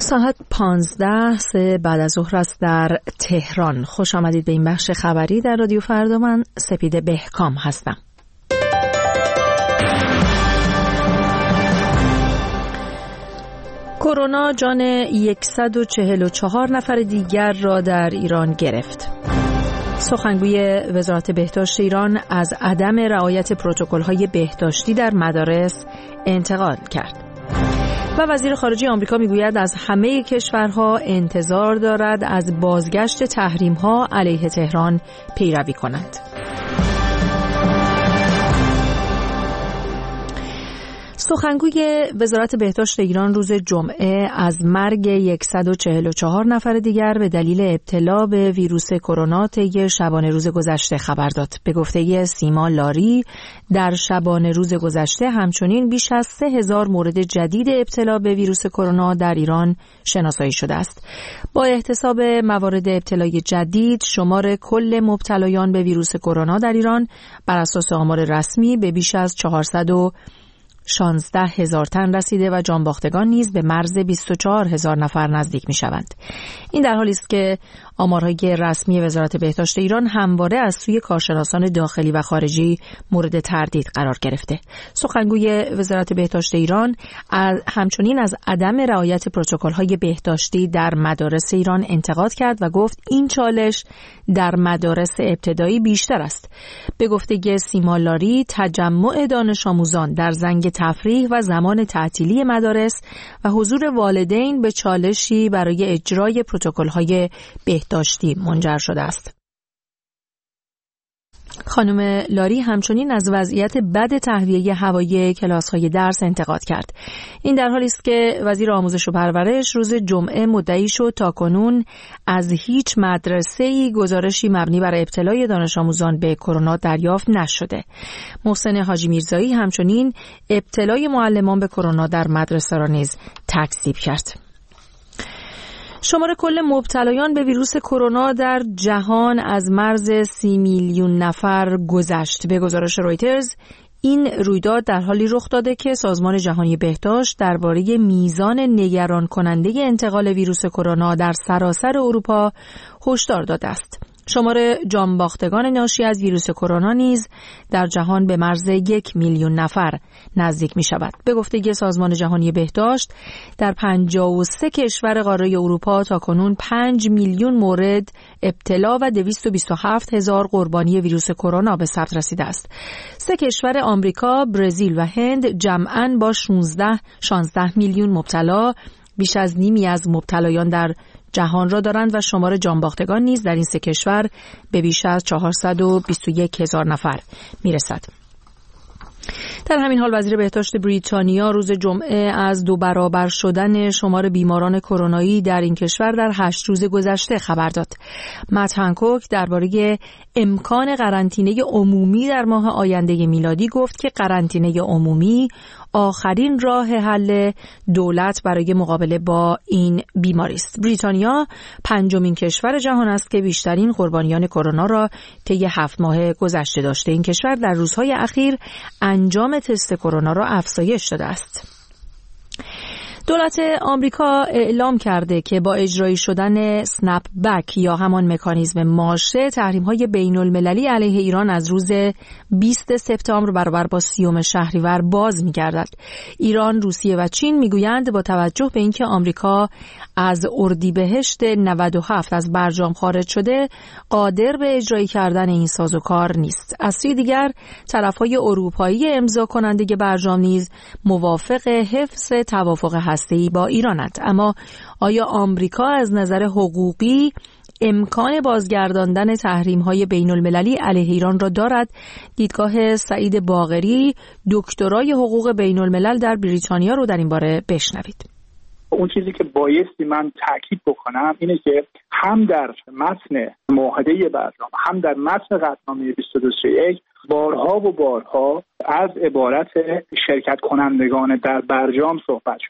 ساعت 15 بعد از ظهر است در تهران. خوش آمدید به این بخش خبری در رادیو فردا. من سپیده بهکام هستم. کرونا جان 144 نفر دیگر را در ایران گرفت. سخنگوی وزارت بهداشت ایران از عدم رعایت پروتکل‌های بهداشتی در مدارس انتقاد کرد. و وزیر خارجه آمریکا میگوید از همه کشورها انتظار دارد از بازگشت تحریم‌ها علیه تهران پیروی کنند. سخنگوی وزارت بهداشت ایران روز جمعه از مرگ 144 نفر دیگر به دلیل ابتلا به ویروس کرونا طی شبانه روز گذشته خبر داد. به گفته سیما لاری، در شبانه روز گذشته همچنین بیش از 3000 مورد جدید ابتلا به ویروس کرونا در ایران شناسایی شده است. با احتساب موارد ابتلای جدید، شمار کل مبتلایان به ویروس کرونا در ایران بر اساس آمار رسمی به بیش از 416,000 تن رسیده و جانباختگان نیز به مرز 24,000 نفر نزدیک می شوند. این در حالی است که آمارهای رسمی وزارت بهداشت ایران همواره از سوی کارشناسان داخلی و خارجی مورد تردید قرار گرفته. سخنگوی وزارت بهداشت ایران همچنین از عدم رعایت پروتکل‌های بهداشتی در مدارس ایران انتقاد کرد و گفت این چالش در مدارس ابتدایی بیشتر است. به گفته سیما لاری، تجمع دانش آموزان در زنگ تفریح و زمان تعطیلی مدارس و حضور والدین به چالشی برای اجرای پروتکل‌های بهداشتی منجر شده است. خانم لاری همچنین از وضعیت بد تهویه هوایی کلاس‌های درس انتقاد کرد. این در حالی است که وزیر آموزش و پرورش روز جمعه مدعی شد تاکنون از هیچ مدرسه‌ای گزارشی مبنی بر ابتلای دانش آموزان به کرونا دریافت نشده. محسن حاجی میرزایی همچنین ابتلای معلمان به کرونا در مدرسه را نیز تکذیب کرد. شمار کل مبتلایان به ویروس کرونا در جهان از مرز 30 میلیون نفر گذشت. به گزارش رویترز، این رویداد در حالی رخ داده که سازمان جهانی بهداشت درباره میزان نگران کننده انتقال ویروس کرونا در سراسر اروپا هشدار داده است. شمار جانباختگان ناشی از ویروس کرونا نیز در جهان به مرز 1 میلیون نفر نزدیک می شود. به گفته سازمان جهانی بهداشت، در 53 کشور قاره اروپا تاکنون 5 میلیون مورد ابتلا و 227,000 قربانی ویروس کرونا به ثبت رسیده است. 3 کشور آمریکا، برزیل و هند جمعاً با 16 میلیون مبتلا بیش از نیمی از مبتلایان در جهان را دارند و شمار جانباختگان نیز در این 3 کشور به بیش از 421,000 نفر میرسد. در همین حال وزیر بهداشت بریتانیا روز جمعه از 2 برابر شدن شمار بیماران کرونایی در این کشور در 8 روز گذشته خبر داد. مت هنکوک درباره امکان قرنطینه عمومی در ماه آینده میلادی گفت که قرنطینه عمومی آخرین راه حل دولت برای مقابله با این بیماری است. بریتانیا 5مین کشور جهان است که بیشترین قربانیان کرونا را طی 7 ماه گذشته داشته. این کشور در روزهای اخیر انجام تست کرونا را افزایش داده است. دولت آمریکا اعلام کرده که با اجرایی شدن سنپ بک یا همان مکانیزم ماشه، تحریم‌های بین‌المللی علیه ایران از روز 20 سپتامبر برابر با 30 شهریور باز می‌گردد. ایران، روسیه و چین می‌گویند با توجه به اینکه آمریکا از اردیبهشت 97 از برجام خارج شده، قادر به اجرایی کردن این سازوکار نیست. از سوی دیگر، طرف‌های اروپایی امضا کننده برجام نیز موافق حفظ توافق هسته‌ای با ایرانند. اما آیا آمریکا از نظر حقوقی امکان بازگرداندن تحریم‌های بین‌المللی علیه ایران را دارد؟ دیدگاه سعید باقری، دکترای حقوق بین‌الملل در بریتانیا رو در این باره بشنوید. اون چیزی که بایستی من تاکید بکنم اینه که هم در متن معاهده برجام هم در متن قطعنامه 2231 بارها و بارها از عبارت شرکت کنندگان در برجام صحبت شده.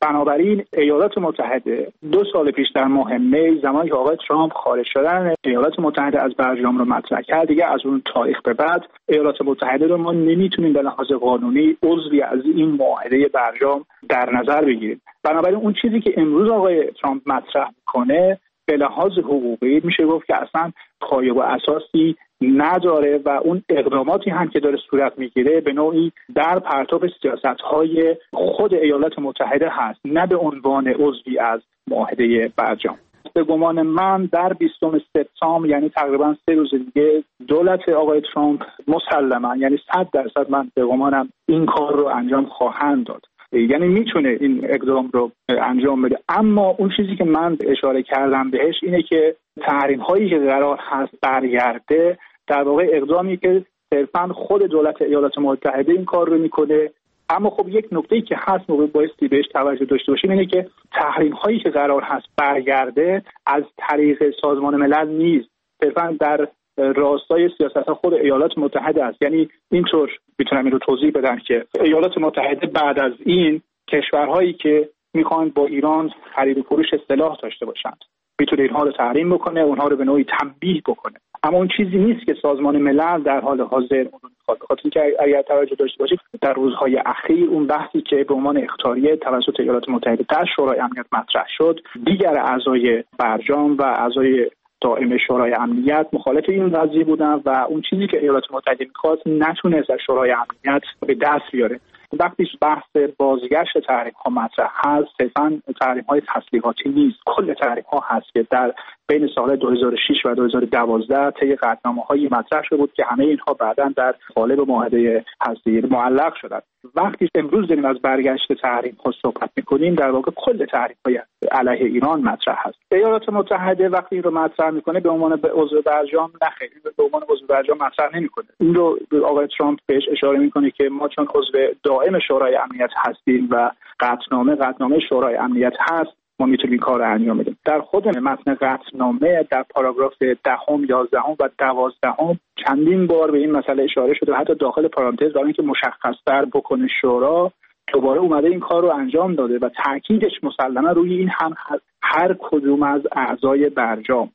بنابراین ایالات متحده 2 سال پیش در ماه می زمانی که آقای ترامپ خارج شدن ایالات متحده از برجام رو مطرح کرد، دیگه از اون تاریخ به بعد ایالات متحده رو ما نمیتونیم به لحاظ قانونی عضوی از این معاهده برجام در نظر بگیریم. بنابراین اون چیزی که امروز آقای ترامپ مطرح میکنه به لحاظ حقوقی میشه گفت که اصلا پایه و اساسی نداره و اون اقداماتی هم که داره صورت میگیره به نوعی در پرتاب سیاست‌های خود ایالات متحده هست، نه به عنوان عضوی از معاهده برجام. به گمان من در 20 سپتامبر یعنی تقریبا 3 روز دیگه دولت آقای ترامپ مسلما یعنی 100% من به گمانم این کار رو انجام خواهند داد، یعنی میتونه این اقدام رو انجام بده. اما اون چیزی که من اشاره کردم بهش اینه که تحریم هایی که قرار هست برگرده در واقع اقدامی که صرفا خود دولت ایالات متحده این کار رو میکنه. اما خب یک نکته‌ای که هست بایستی بهش توجه داشته باشیم اینه که تحریم هایی که قرار هست برگرده از طریق سازمان ملل نیست، صرفا در راستای سیاست خود ایالات متحده است. یعنی اینطور میتونم این رو توضیح بدم که ایالات متحده بعد از این کشورهایی که میخوان با ایران خرید و فروش سلاح داشته باشند میتونه اینها رو تحریم بکنه، اونها رو به نوعی تنبیه بکنه. اما اون چیزی نیست که سازمان ملل در حال حاضر اون میخواد. خاطر که اگر توجه داشته باشید در روزهای اخیر اون بحثی که به عنوان اخطاریه توسط ایالات متحده در شورای امنیت مطرح شد، دیگر اعضای برجام و اعضای دائم شورای امنیت مخالف این قضیه بودن و اون چیزی که ایالات متحده می‌خواست نتونست از شورای امنیت به دست بیاره. وقتی بحث بازگشت تحریم‌ها مطرح هست، صرفاً تحریم‌های تسلیحاتی نیست، کل تحریم‌ها هست که در بین سال 2006 و 2012 طی قطعنامه‌هایی مطرح شده بود که همه اینها بعداً در قالب معاهده هسته‌ای معلق شدند. وقتی امروز داریم از برگشت تحریم‌ها صحبت می‌کنیم در واقع کل تحریم‌های علیه ایران مطرح هست. ایالات متحده وقتی این رو مطرح می‌کنه به عنوان عضو برجام نخیر، به عنوان عضو برجام مطرح نمی‌کنه. این رو آقای ترامپ بهش اشاره می‌کنه که ما چون عضو دائم شورای امنیت هستیم و قطعنامه شورای امنیت هست ما میتونیم این کار رو انجام بدیم. در خود متن قطعنامه در پاراگراف 10، 11 و 12 چندین بار به این مسئله اشاره شده و حتی داخل پرانتز برای اینکه مشخص‌تر بکنه شورا دوباره اومده این کار رو انجام داده و تاکیدش مسلما روی این هم هر کدوم از اعضای برجام.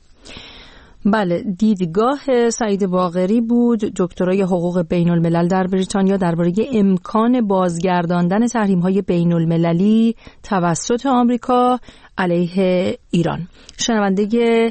بله، دیدگاه سعید باقری بود، دکترای حقوق بین الملل در بریتانیا درباره امکان بازگرداندن تحریم‌های بین المللی توسط آمریکا علیه ایران. شنونده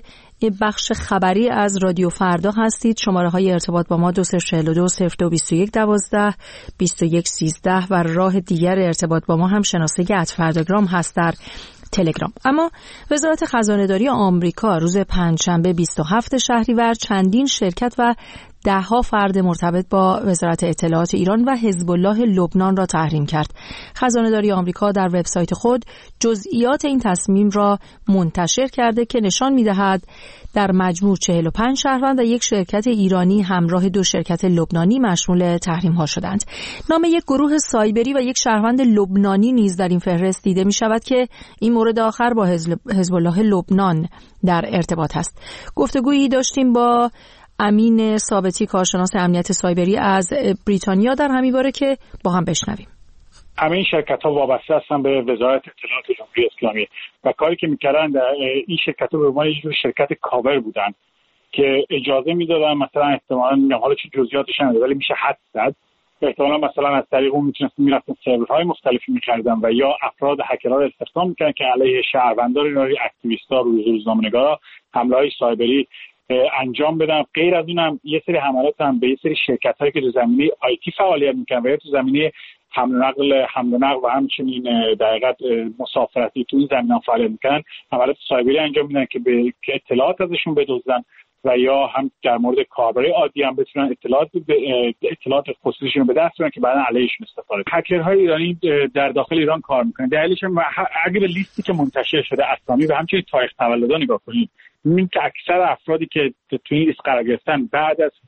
بخش خبری از رادیو فردا هستید. شماره‌های ارتباط با ما 2042 0221 12 21 13 و راه دیگر ارتباط با ما هم شناسه @فرداگرام هست در تلگرام. اما وزارت خزانه‌داری آمریکا روز پنجشنبه 27 شهریور چندین شرکت و ده‌ها فرد مرتبط با وزارت اطلاعات ایران و حزب الله لبنان را تحریم کرد. خزانه‌داری آمریکا در وبسایت خود جزئیات این تصمیم را منتشر کرده که نشان می‌دهد در مجموع 45 شهروند و یک شرکت ایرانی همراه 2 شرکت لبنانی مشمول تحریم‌ها شدند. نام یک گروه سایبری و یک شهروند لبنانی نیز در این فهرست دیده می‌شود که این مورد آخر با حزب الله لبنان در ارتباط است. گفتگویی داشتیم با امین ثابتی کارشناس امنیت سایبری از بریتانیا در همین باره که با هم بشنویم. همه این شرکت‌ها وابسته هستن به وزارت اطلاعات جمهوری اسلامی و کاری که می‌کردن این شرکت‌ها به عنوان یک شرکت کاور بودن که اجازه میدادن مثلا احتمالاً حالا چه جزئیاتش نمیدونم ولی میشه حد زد احتمالاً مثلا از طریق اون میرفتن سرورهای مختلفی می‌خریدن و یا افراد هکرها رو استخدام می‌کردن که علیه شهروندان اینا اکتیویست‌ها روزنامه‌نگارا حمله‌های سایبری انجام بدن. غیر از اون هم یه سری حملات هم به یه سری شرکت‌هایی که تو زمینه آیتی فعالیت می‌کنن و یا تو زمینه حمل و نقل و همچنین در حقیقت مسافرتی تو این زمینه فعالیت می‌کنن حملات سایبری انجام میدن که به اطلاعات ازشون بدزدن و یا هم در مورد کاربرای عادی هم بتونن اطلاعات خصوصیشون رو به دست بیارن که بعداً علیهشون استفاده کنن. هکرهای ایرانی در داخل ایران کار می‌کنن. دلیلش اگه به لیستی که منتشر شده اسامی و همچنین تاریخ تولد نگاه کنید می‌بینید که اکثر افرادی که تو این لیست قرار گرفتن بعد از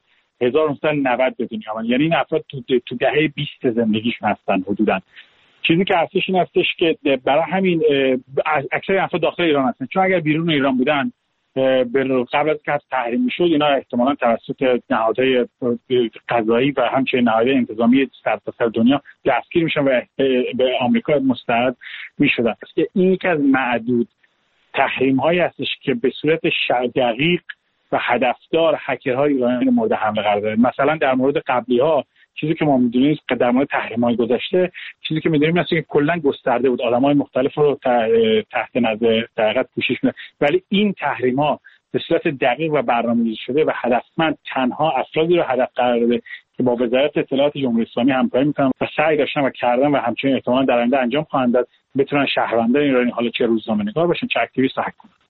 1990 به دنیا آمدن، یعنی این افراد تو دهه 20 زندگیشون هستن حدوداً. چیزی که هستش این هستش که برای همین اکثر افراد داخل ایران هستن، چون اگر بیرون ایران بودن قبل از که تحریم میشد اینا احتمالاً توسط نهادهای قضایی و همچنین نهادهای انتظامی سرتاسر دنیا دستگیر میشن و به آمریکا مستعد میشدن. این یکی از معدود تحریم هایی هستش که به صورت دقیق و هدفدار هکرهای ایرانی مورد حمله قرار داره. مثلا در مورد قبلی ها چیزی که ما میدونیم در مورد تحریم‌های گذشته چیزی که میدونیم مثلا که کلا گسترده بود، آدمای مختلف رو تحت نظر در حقیقت پوشش می‌داد، ولی این تحریم‌ها به صورت دقیق و برنامه‌ریزی شده و هدفمند تنها افرادی رو هدف قرار داده که با وزارت اطلاعات جمهوری اسلامی همکاری می‌کنن و سعی داشتن و کردن و همچنین احتمالاً در آینده انجام خواهند داد بتونن شهروندان ایرانی حالا چه روزنامه‌نگار باشن چه اکتیویست حق کنن.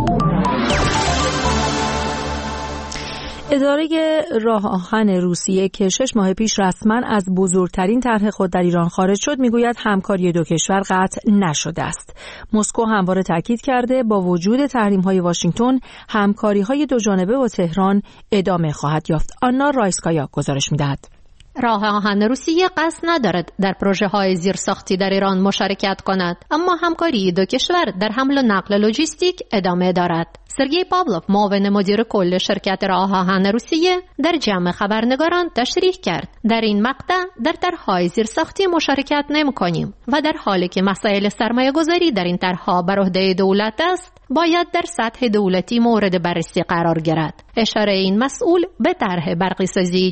اداره راه آهن روسیه که 6 ماه پیش رسما از بزرگترین طرح خود در ایران خارج شد میگوید همکاری دو کشور قطع نشده است. مسکو همواره تاکید کرده با وجود تحریم‌های واشنگتن همکاری‌های دو جانبه با تهران ادامه خواهد یافت. آنا رایسکایا گزارش می‌دهد. راه آهن روسیه قصد ندارد در پروژه‌های زیرساختی در ایران مشارکت کند، اما همکاری دو کشور در حمل و نقل لوجستیک ادامه دارد. سرگئی پاولوف، معاون مدیر کل شرکت راه آهن روسیه، در جمع خبرنگاران تشریح کرد در این مقطع در طرح‌های زیرساختی مشارکت نمی‌کنیم و در حالی که مسائل سرمایه‌گذاری در این طرح‌ها بر عهده دولت است، باید در سطح دولتی مورد بررسی قرار گیرد. اشاره این مسئول به طرح برقی‌سازی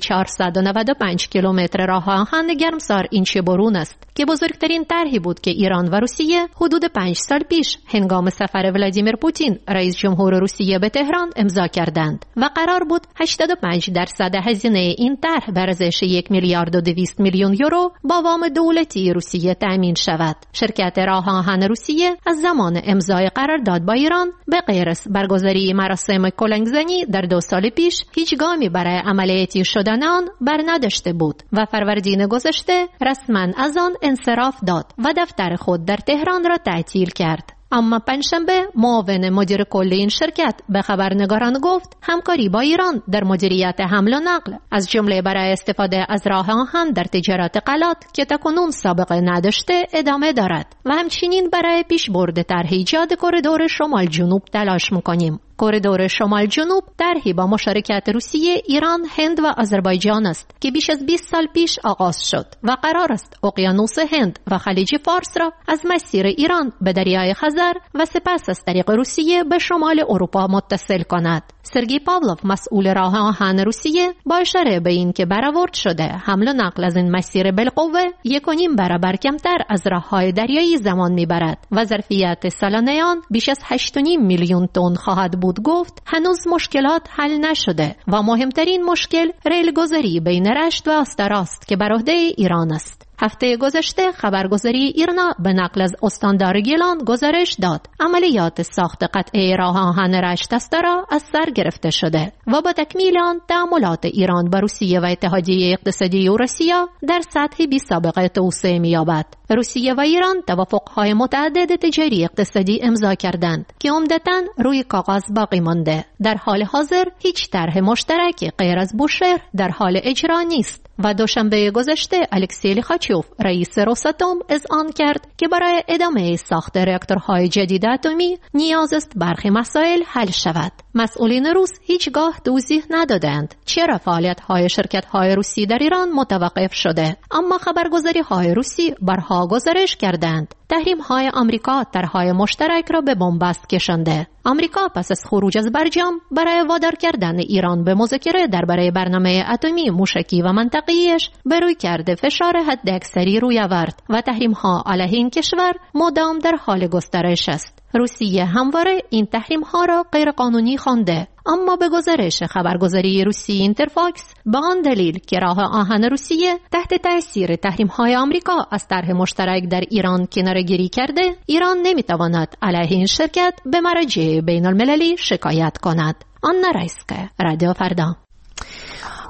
495 کیلومتر راه آهن گرمسار اینچه برون است که بزرگترین طرحی بود که ایران و روسیه حدود 5 سال پیش هنگام سفر ولادیمیر پوتین رئیس جمهور روسیه به تهران امضا کردند و قرار بود 85% هزینه این طرح به ارزش 1 میلیارد و 200 میلیون یورو با وام دولتی روسیه تامین شود. شرکت راه آهن روسیه از زمان امضای قرارداد با ایران به غیر از برگزاری مراسم کلنگزنی در 2 سال پیش هیچ گامی برای عملیاتی شدن آن بر نداشته بود و فروردین گذشته رسما از آن انصراف داد و دفتر خود در تهران را تعطیل کرد. اما پنجشنبه معاون مدیر کل این شرکت به خبرنگاران گفت همکاری با ایران در مدیریت حمل و نقل از جمله برای استفاده از راه آهن در تجارت غلات که تاکنون سابقه نداشته ادامه دارد و همچنین برای پیشبرد طرح ایجاد کریدور شمال جنوب تلاش می‌کنیم. کریدور شمال جنوب طرحی با مشارکت روسیه، ایران، هند و آذربایجان است که بیش از 20 سال پیش آغاز شد و قرار است اقیانوس هند و خلیج فارس را از مسیر ایران به دریای خزر و سپس از طریق روسیه به شمال اروپا متصل کند. سرگئی پاولوف، مسئول راه آهن روسیه، با اشاره به این که برآورد شده حمل و نقل از این مسیر بالقوه 1.5 برابر کمتر از راه‌های دریایی زمان میبرد و ظرفیت سالانه آن بیش از 8.5 میلیون تن خواهد بود. گفت هنوز مشکلات حل نشده و مهمترین مشکل ریلگذاری بین رشت و آستاراست که بر عهده ایران است. هفته گذشته خبرگزاری ایرنا به نقل از استاندار گیلان گزارش داد عملیات ساخت قطعه راه آهن رشت استارا از سر گرفته شده و با تکمیل آن تعاملات ایران با روسیه و اتحادیه اقتصادی اوراسیا در سطح بی سابقه توسعه می‌یابد. روسیه و ایران توافق‌های متعدد تجاری اقتصادی امضا کردند که عمدتاً روی کاغذ باقی مانده. در حال حاضر هیچ طرح مشترک غیر از بوشهر در حال اجرا نیست و دوشنبه گذشته الکسی لیخاچوف، رئیس روساتوم، اذعان کرد که برای ادامه ساخت راکتورهای جدید اتمی نیاز است برخی مسائل حل شود. مسئولین روس هیچگاه توضیح ندادند چرا فعالیت‌های شرکت‌های روسی در ایران متوقف شده، اما خبرگزاری‌های روسی برها گزارش کردند تحریم‌های آمریکا طرح‌های مشترک را به بنبست کشانده. آمریکا پس از خروج از برجام برای وادار کردن ایران به مذاکره درباره برنامه اتمی موشکی و منطقه‌ایش به روی کرده فشار حداکثری روی آورد و تحریم‌ها علیه این کشور مدام در حال گسترش است. روسیه همواره این تحریم‌ها را غیرقانونی خوانده، اما به گزارش خبرگزاری روسی اینترفاکس به آن دلیل که راه آهن روسیه تحت تأثیر تحریم‌های آمریکا از طرح مشترک در ایران کناره‌گیری کرده، ایران نمی‌تواند علیه این شرکت به مراجع بین‌المللی شکایت کند. آنا رایسکایا، رادیو فردا.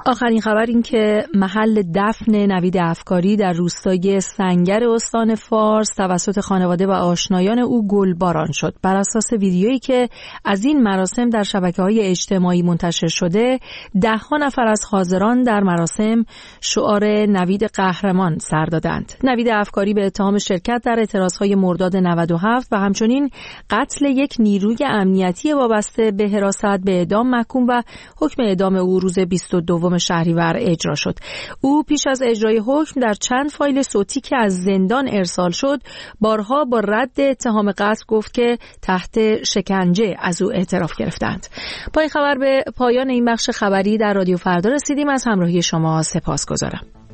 آخرین خبر این که محل دفن نوید افکاری در روستای سنگر استان فارس توسط خانواده و آشنایان او گلباران شد. بر اساس ویدیویی که از این مراسم در شبکه‌های اجتماعی منتشر شده، ده‌ها نفر از حاضران در مراسم شعار نوید قهرمان سر دادند. نوید افکاری به اتهام شرکت در اعتراضهای مرداد 97 و همچنین قتل یک نیروی امنیتی وابسته به حراست به اعدام محکوم و حکم اعدام او روز 22 شهریور اجرا شد. او پیش از اجرای حکم در چند فایل صوتی که از زندان ارسال شد بارها با رد اتهام قتل گفت که تحت شکنجه از او اعتراف گرفتند. با این خبر به پایان این بخش خبری در رادیو فردا رسیدیم. از همراهی شما سپاسگزارم.